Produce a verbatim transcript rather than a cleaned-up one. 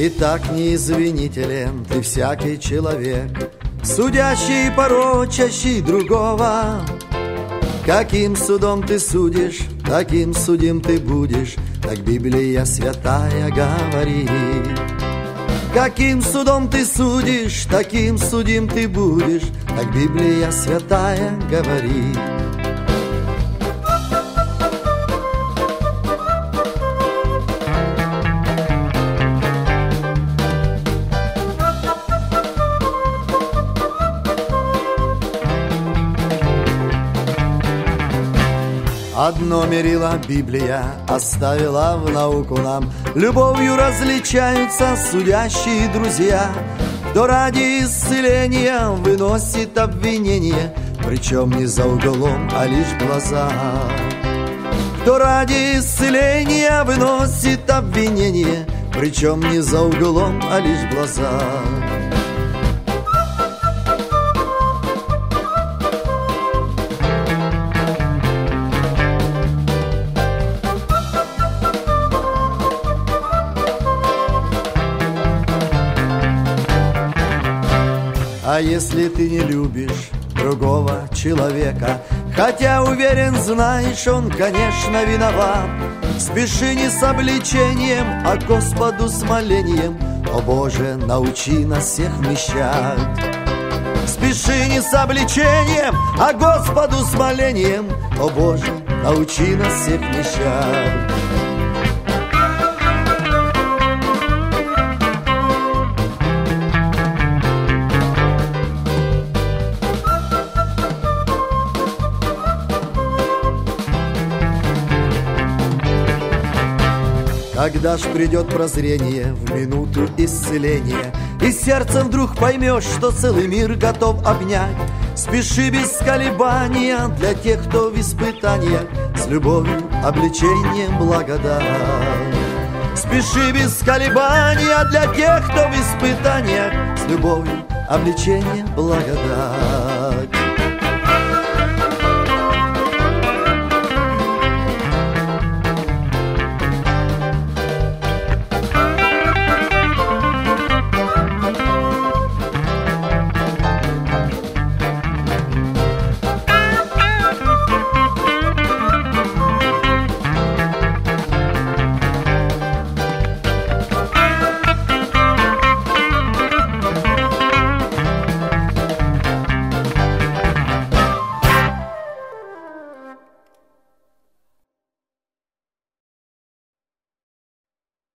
И так неизвинителен ты всякий человек, судящий и порочащий другого. Каким судом ты судишь, таким судим ты будешь, так Библия святая говорит. Каким судом ты судишь, таким судим ты будешь, так Библия святая говорит. Одно мерило Библия оставила в науку нам: любовью различаются судящие друзья. Кто ради исцеления выносит обвинение, причем не за углом, а лишь в глаза. Кто ради исцеления выносит обвинение, причем не за углом, а лишь в глаза. А если ты не любишь другого человека, хотя уверен, знаешь, он, конечно, виноват, спеши не с обличением, а Господу с молением: о Боже, научи нас всех вмещать. Спеши не с обличением, а Господу с молением: о Боже, научи нас всех вмещать. Когда ж придет прозрение в минуту исцеления, и сердцем вдруг поймешь, что целый мир готов обнять, спеши без колебания для тех, кто в испытаниях, с любовью, обличением, благодать. Спеши без колебания для тех, кто в испытаниях, с любовью, обличением, благодать.